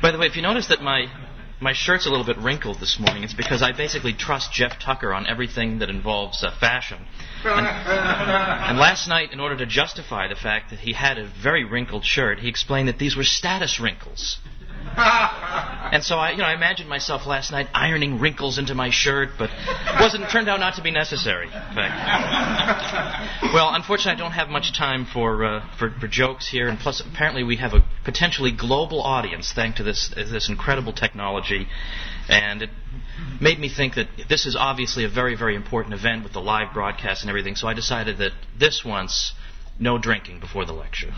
By the way, if you notice that my shirt's a little bit wrinkled this morning, it's because I basically trust Jeff Tucker on everything that involves fashion. And last night, in order to justify the fact that he had a very wrinkled shirt, he explained that these were status wrinkles. And so I imagined myself last night ironing wrinkles into my shirt, but turned out not to be necessary. In fact. Well, unfortunately, I don't have much time for jokes here, and plus, apparently, we have a potentially global audience thanks to this incredible technology, and it made me think that this is obviously a very, very important event with the live broadcast and everything. So I decided that this once, no drinking before the lecture.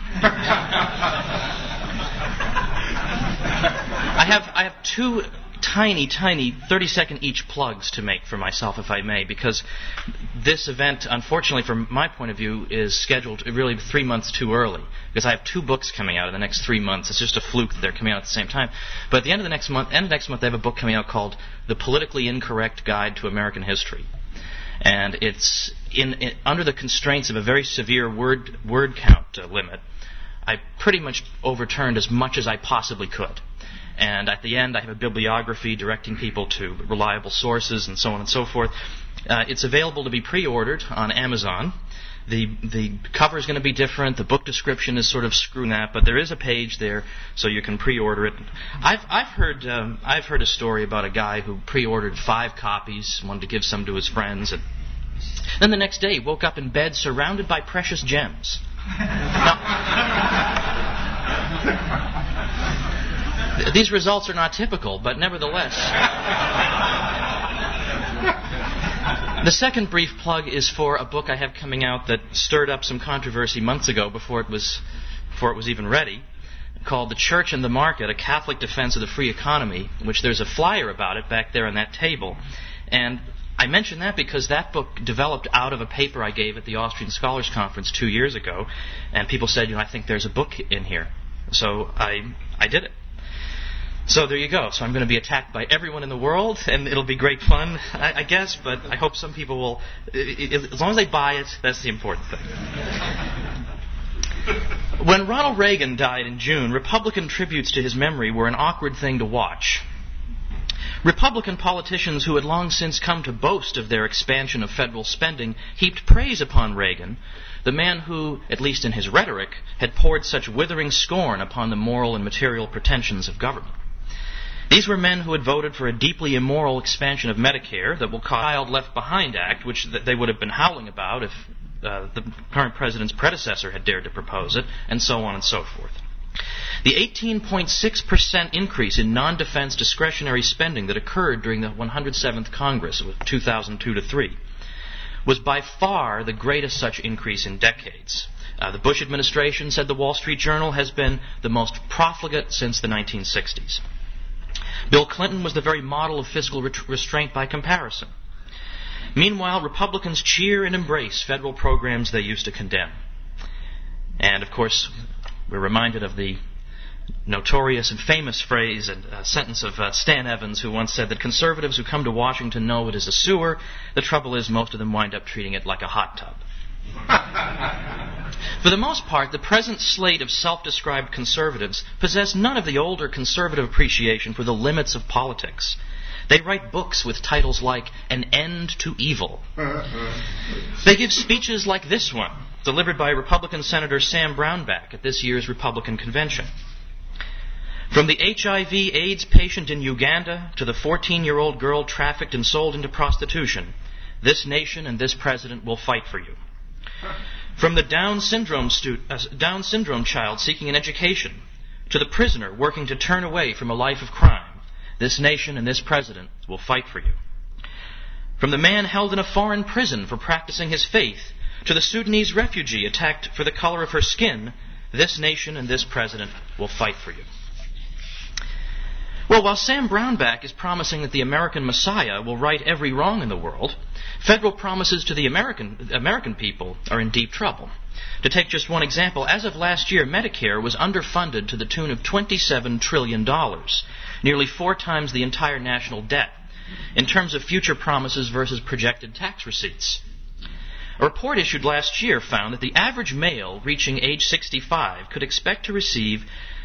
I have two tiny 30-second each plugs to make for myself, if I may, because this event, unfortunately, from my point of view, is scheduled really 3 months too early, because I have 2 books coming out in the next 3 months. It's just a fluke that they're coming out at the same time. But at the end of next month, I have a book coming out called The Politically Incorrect Guide to American History. And it's under the constraints of a very severe word count limit. I pretty much overturned as much as I possibly could. And at the end, I have a bibliography directing people to reliable sources and so on and so forth. It's available to be pre-ordered on Amazon. The cover is going to be different. The book description is sort of screw that, but there is a page there so you can pre-order it. I've heard a story about a guy who pre-ordered 5 copies, wanted to give some to his friends, and then the next day woke up in bed surrounded by precious gems. Now, these results are not typical, but nevertheless. The second brief plug is for a book I have coming out that stirred up some controversy months ago before it was even ready, called The Church and the Market, A Catholic Defense of the Free Economy, which there's a flyer about it back there on that table. And I mention that because that book developed out of a paper I gave at the Austrian Scholars Conference 2 years ago, and people said, I think there's a book in here. So I did it. So there you go. So I'm going to be attacked by everyone in the world, and it'll be great fun, I guess, but I hope some people will, as long as they buy it, that's the important thing. When Ronald Reagan died in June, Republican tributes to his memory were an awkward thing to watch. Republican politicians who had long since come to boast of their expansion of federal spending heaped praise upon Reagan, the man who, at least in his rhetoric, had poured such withering scorn upon the moral and material pretensions of government. These were men who had voted for a deeply immoral expansion of Medicare that will cause the Child Left Behind Act, which they would have been howling about if the current president's predecessor had dared to propose it, and so on and so forth. The 18.6% increase in non-defense discretionary spending that occurred during the 107th Congress of 2002-3 was by far the greatest such increase in decades. The Bush administration, said the Wall Street Journal, has been the most profligate since the 1960s. Bill Clinton was the very model of fiscal restraint by comparison. Meanwhile, Republicans cheer and embrace federal programs they used to condemn. And, of course, we're reminded of the notorious and famous phrase and sentence of Stan Evans, who once said that conservatives who come to Washington know it is a sewer. The trouble is most of them wind up treating it like a hot tub. For the most part, the present slate of self-described conservatives possess none of the older conservative appreciation for the limits of politics. They write books with titles like An End to Evil. They give speeches like this one, delivered by Republican Senator Sam Brownback at this year's Republican convention. From the HIV/AIDS patient in Uganda to the 14-year-old girl trafficked and sold into prostitution, this nation and this president will fight for you. From the Down syndrome child seeking an education to the prisoner working to turn away from a life of crime, this nation and this president will fight for you. From the man held in a foreign prison for practicing his faith to the Sudanese refugee attacked for the color of her skin, this nation and this president will fight for you. Well, while Sam Brownback is promising that the American Messiah will right every wrong in the world, federal promises to the American people are in deep trouble. To take just one example, as of last year, Medicare was underfunded to the tune of $27 trillion, nearly 4 times the entire national debt, in terms of future promises versus projected tax receipts. A report issued last year found that the average male reaching age 65 could expect to receive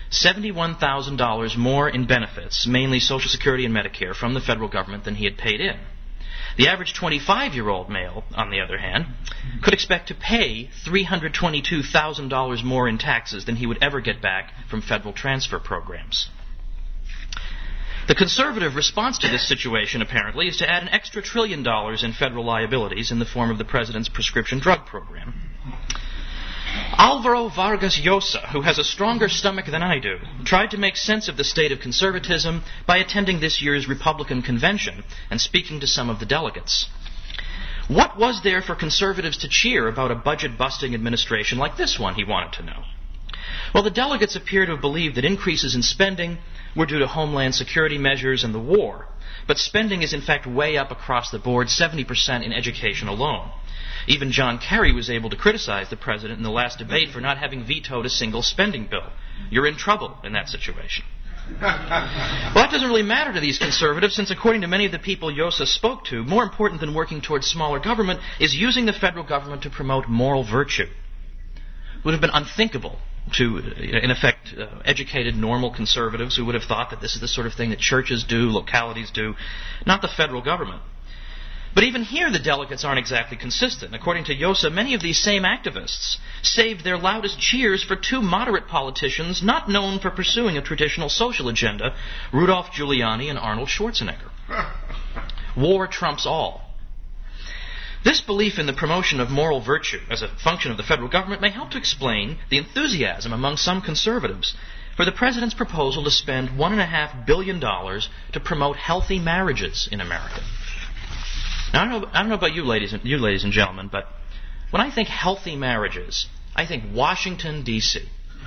$71,000 more in benefits, mainly Social Security and Medicare, from the federal government than he had paid in. The average 25-year-old male, on the other hand, could expect to pay $322,000 more in taxes than he would ever get back from federal transfer programs. The conservative response to this situation, apparently, is to add an extra $1 trillion in federal liabilities in the form of the president's prescription drug program. Alvaro Vargas Llosa, who has a stronger stomach than I do, tried to make sense of the state of conservatism by attending this year's Republican convention and speaking to some of the delegates. What was there for conservatives to cheer about a budget-busting administration like this one, he wanted to know. Well, the delegates appear to have believed that increases in spending were due to homeland security measures and the war, but spending is in fact way up across the board, 70% in education alone. Even John Kerry was able to criticize the president in the last debate for not having vetoed a single spending bill. You're in trouble in that situation. Well, that doesn't really matter to these conservatives, since according to many of the people Llosa spoke to, more important than working towards smaller government is using the federal government to promote moral virtue. It would have been unthinkable to, in effect, educated, normal conservatives who would have thought that this is the sort of thing that churches do, localities do, not the federal government. But even here, the delegates aren't exactly consistent. According to Llosa, many of these same activists saved their loudest cheers for two moderate politicians not known for pursuing a traditional social agenda, Rudolph Giuliani and Arnold Schwarzenegger. War trumps all. This belief in the promotion of moral virtue as a function of the federal government may help to explain the enthusiasm among some conservatives for the president's proposal to spend $1.5 billion to promote healthy marriages in America. Now, I don't know about you ladies and gentlemen, but when I think healthy marriages, I think Washington, D.C.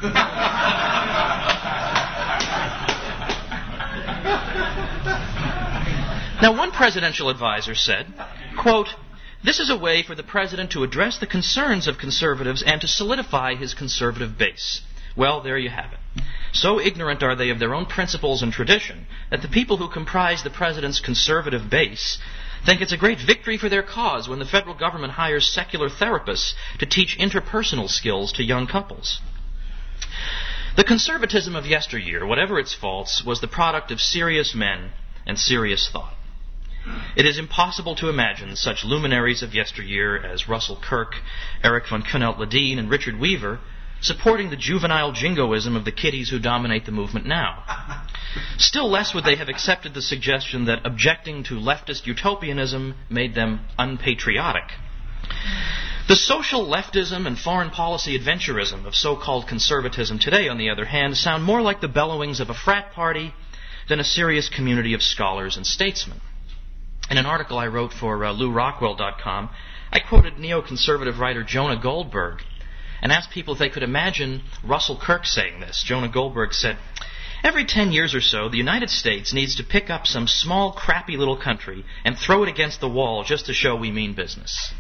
Now, one presidential advisor said, quote, "This is a way for the president to address the concerns of conservatives and to solidify his conservative base." Well, there you have it. So ignorant are they of their own principles and tradition that the people who comprise the president's conservative base think it's a great victory for their cause when the federal government hires secular therapists to teach interpersonal skills to young couples. The conservatism of yesteryear, whatever its faults, was the product of serious men and serious thought. It is impossible to imagine such luminaries of yesteryear as Russell Kirk, Eric von Kunnelt-Ledeen, and Richard Weaver supporting the juvenile jingoism of the kiddies who dominate the movement now. Still less would they have accepted the suggestion that objecting to leftist utopianism made them unpatriotic. The social leftism and foreign policy adventurism of so-called conservatism today, on the other hand, sound more like the bellowings of a frat party than a serious community of scholars and statesmen. In an article I wrote for LouRockwell.com, I quoted neoconservative writer Jonah Goldberg and asked people if they could imagine Russell Kirk saying this. Jonah Goldberg said, "Every 10 years or so, the United States needs to pick up some small, crappy little country and throw it against the wall just to show we mean business."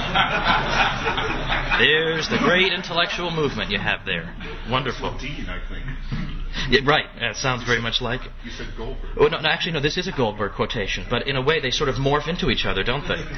There's the great intellectual movement you have there. Wonderful. Dean, I think. Yeah, right. It sounds very much like it. You said Goldberg. Oh, no, actually, no, this is a Goldberg quotation, but in a way they sort of morph into each other, don't they?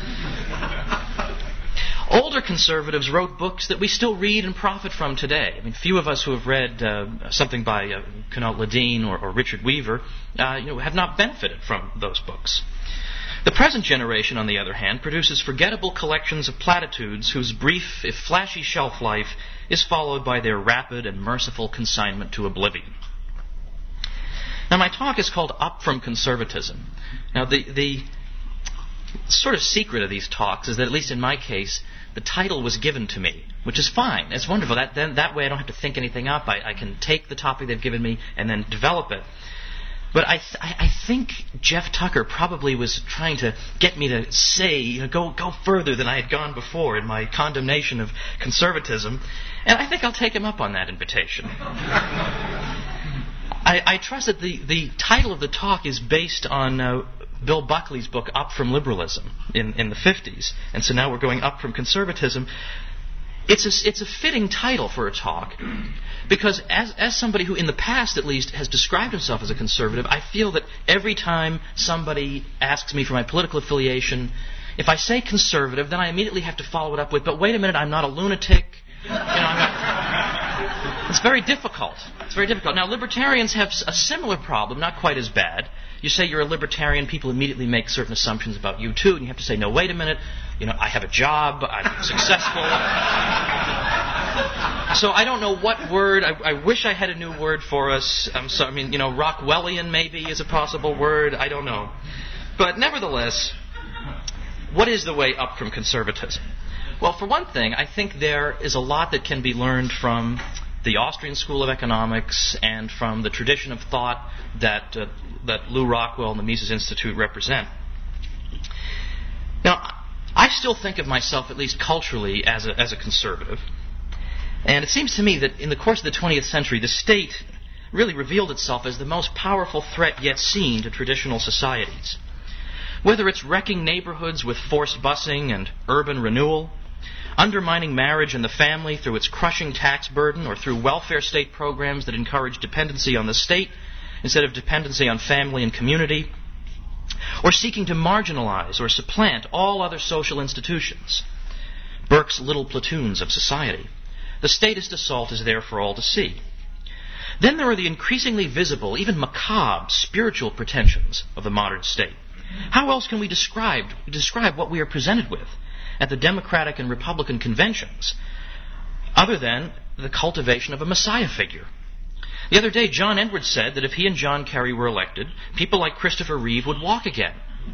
Older conservatives wrote books that we still read and profit from today. I mean, few of us who have read something by Kunnelt-Ledeen or Richard Weaver have not benefited from those books. The present generation, on the other hand, produces forgettable collections of platitudes whose brief, if flashy, shelf life is followed by their rapid and merciful consignment to oblivion. Now, my talk is called Up From Conservatism. Now, the sort of secret of these talks is that, at least in my case, the title was given to me, which is fine. It's wonderful. That way I don't have to think anything up. I can take the topic they've given me and then develop it. But I think Jeff Tucker probably was trying to get me to say, go further than I had gone before in my condemnation of conservatism, and I think I'll take him up on that invitation. I trust that the title of the talk is based on Bill Buckley's book Up From Liberalism in the 50s, and so now we're going up from conservatism. It's a fitting title for a talk, because as somebody who in the past at least has described himself as a conservative, I feel that every time somebody asks me for my political affiliation, if I say conservative, then I immediately have to follow it up with, but wait a minute, I'm not a lunatic. I'm not. It's very difficult. It's very difficult. Now, libertarians have a similar problem, not quite as bad. You say you're a libertarian, people immediately make certain assumptions about you too, and you have to say, no, wait a minute, I have a job, I'm successful. So I don't know what word, I wish I had a new word for us. Rockwellian maybe is a possible word, I don't know. But nevertheless, what is the way up from conservatism? Well, for one thing, I think there is a lot that can be learned from the Austrian School of Economics and from the tradition of thought that Lew Rockwell and the Mises Institute represent. Now, I still think of myself, at least culturally, as a conservative. And it seems to me that in the course of the 20th century, the state really revealed itself as the most powerful threat yet seen to traditional societies. Whether it's wrecking neighborhoods with forced busing and urban renewal, undermining marriage and the family through its crushing tax burden, or through welfare state programs that encourage dependency on the state instead of dependency on family and community, or seeking to marginalize or supplant all other social institutions, Burke's little platoons of society. The statist assault is there for all to see. Then there are the increasingly visible, even macabre, spiritual pretensions of the modern state. How else can we describe what we are presented with at the Democratic and Republican conventions, other than the cultivation of a Messiah figure? The other day, John Edwards said that if he and John Kerry were elected, people like Christopher Reeve would walk again.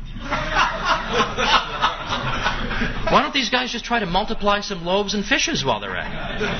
Why don't these guys just try to multiply some loaves and fishes while they're at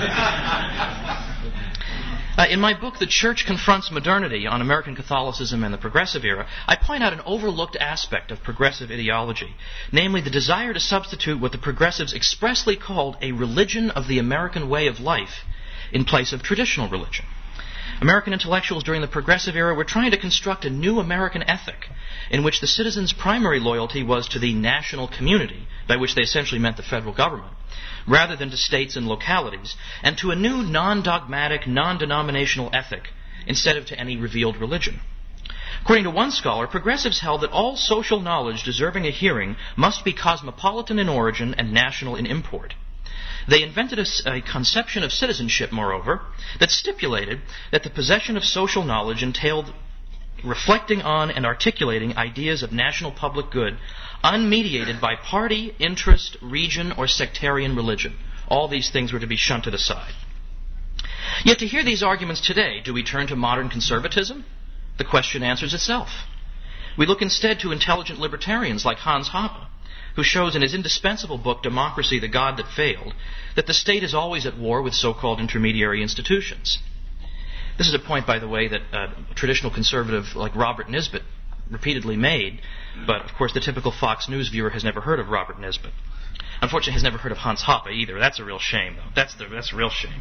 it? In my book, The Church Confronts Modernity, on American Catholicism and the Progressive Era, I point out an overlooked aspect of progressive ideology, namely the desire to substitute what the progressives expressly called a religion of the American way of life in place of traditional religion. American intellectuals during the Progressive Era were trying to construct a new American ethic in which the citizens' primary loyalty was to the national community, by which they essentially meant the federal government, rather than to states and localities, and to a new non-dogmatic, non-denominational ethic instead of to any revealed religion. According to one scholar, progressives held that all social knowledge deserving a hearing must be cosmopolitan in origin and national in import. They invented a conception of citizenship, moreover, that stipulated that the possession of social knowledge entailed reflecting on and articulating ideas of national public good, unmediated by party, interest, region, or sectarian religion. All these things were to be shunted aside. Yet to hear these arguments today, do we turn to modern conservatism? The question answers itself. We look instead to intelligent libertarians like Hans Hoppe, who shows in his indispensable book, Democracy, the God That Failed, that the state is always at war with so-called intermediary institutions. This is a point, by the way, that a traditional conservative like Robert Nisbet repeatedly made, but of course the typical Fox News viewer has never heard of Robert Nisbet. Unfortunately, has never heard of Hans Hoppe either. That's a real shame, though. That's a real shame.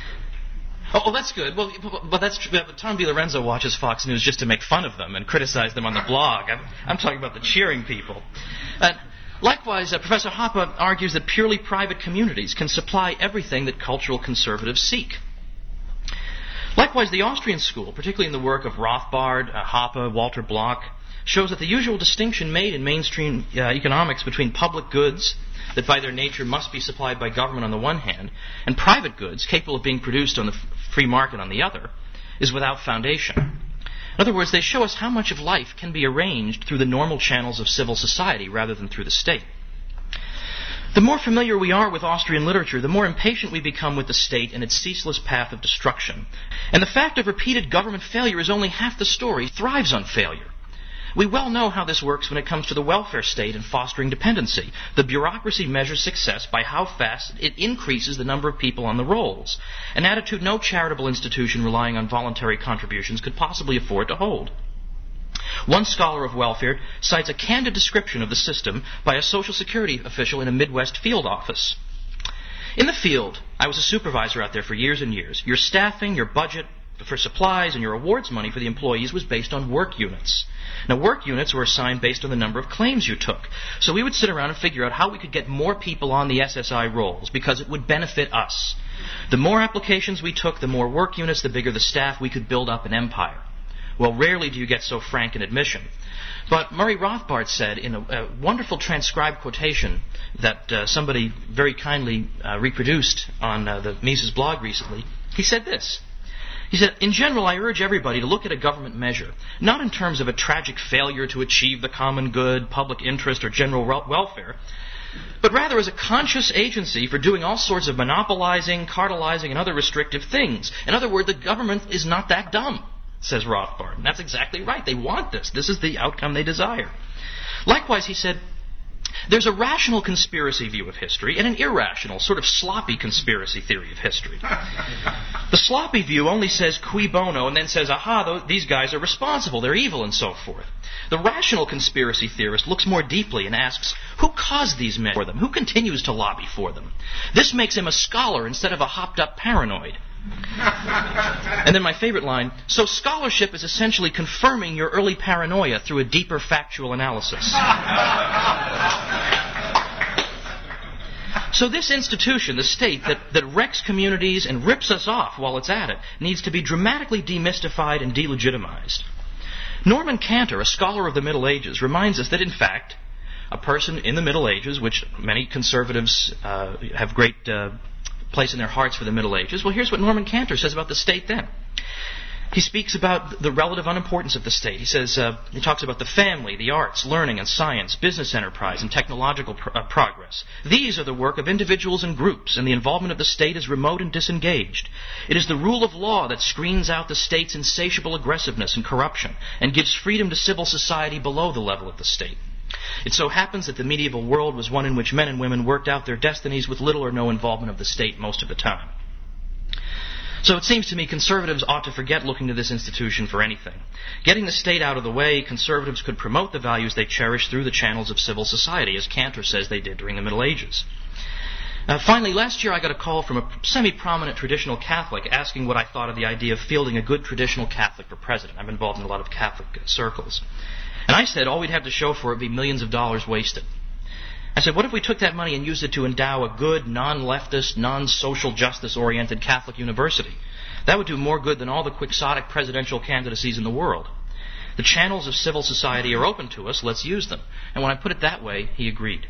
Oh, that's good. Well, that's true. Tom DiLorenzo watches Fox News just to make fun of them and criticize them on the blog. I'm talking about the cheering people. Likewise, Professor Hoppe argues that purely private communities can supply everything that cultural conservatives seek. Likewise, the Austrian school, particularly in the work of Rothbard, Hoppe, Walter Block, shows that the usual distinction made in mainstream economics between public goods, that by their nature must be supplied by government on the one hand, and private goods, capable of being produced on the free market on the other, is without foundation. In other words, they show us how much of life can be arranged through the normal channels of civil society rather than through the state. The more familiar we are with Austrian literature, the more impatient we become with the state and its ceaseless path of destruction. And the fact of repeated government failure is only half the story. It thrives on failure. We well know how this works when it comes to the welfare state and fostering dependency. The bureaucracy measures success by how fast it increases the number of people on the rolls, an attitude no charitable institution relying on voluntary contributions could possibly afford to hold. One scholar of welfare cites a candid description of the system by a Social Security official in a Midwest field office. In the field, I was a supervisor out there for years and years. Your staffing, your budget for supplies, and your awards money for the employees was based on work units. Now, work units were assigned based on the number of claims you took. So we would sit around and figure out how we could get more people on the SSI rolls because it would benefit us. The more applications we took, the more work units, the bigger the staff, we could build up an empire. Well, rarely do you get so frank an admission. But Murray Rothbard said in a wonderful transcribed quotation that somebody very kindly reproduced on the Mises blog recently, He said this. He said, in general, I urge everybody to look at a government measure, not in terms of a tragic failure to achieve the common good, public interest, or general welfare, but rather as a conscious agency for doing all sorts of monopolizing, cartelizing, and other restrictive things. In other words, the government is not that dumb, says Rothbard. And that's exactly right. They want this. This is the outcome they desire. Likewise, he said, there's a rational conspiracy view of history and an irrational, sort of sloppy conspiracy theory of history. The sloppy view only says cui bono and then says, aha, these guys are responsible, they're evil, and so forth. The rational conspiracy theorist looks more deeply and asks, who caused these men for them? Who continues to lobby for them? This makes him a scholar instead of a hopped-up paranoid. And then my favorite line, so scholarship is essentially confirming your early paranoia through a deeper factual analysis. So this institution, the state, that wrecks communities and rips us off while it's at it, needs to be dramatically demystified and delegitimized. Norman Cantor, a scholar of the Middle Ages, reminds us that, in fact, a person in the Middle Ages, which many conservatives have great place in their hearts for the Middle Ages, well, here's what Norman Cantor says about the state then. He speaks about the relative unimportance of the state. He says, he talks about the family, the arts, learning and science, business enterprise, and technological progress. These are the work of individuals and groups, and the involvement of the state is remote and disengaged. It is the rule of law that screens out the state's insatiable aggressiveness and corruption, and gives freedom to civil society below the level of the state. It so happens that the medieval world was one in which men and women worked out their destinies with little or no involvement of the state most of the time. So it seems to me conservatives ought to forget looking to this institution for anything. Getting the state out of the way, conservatives could promote the values they cherish through the channels of civil society, as Cantor says they did during the Middle Ages. Finally, last year I got a call from a semi-prominent traditional Catholic asking what I thought of the idea of fielding a good traditional Catholic for president. I'm involved in a lot of Catholic circles. And I said all we'd have to show for it would be millions of dollars wasted. I said, what if we took that money and used it to endow a good, non-leftist, non-social justice-oriented Catholic university? That would do more good than all the quixotic presidential candidacies in the world. The channels of civil society are open to us, let's use them. And when I put it that way, he agreed.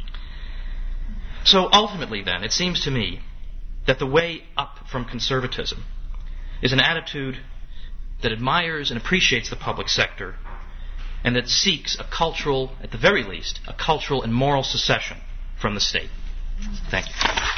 So ultimately then, it seems to me that the way up from conservatism is an attitude that admires and appreciates the public sector and that seeks a cultural, at the very least, a cultural and moral secession from the state. Thank you.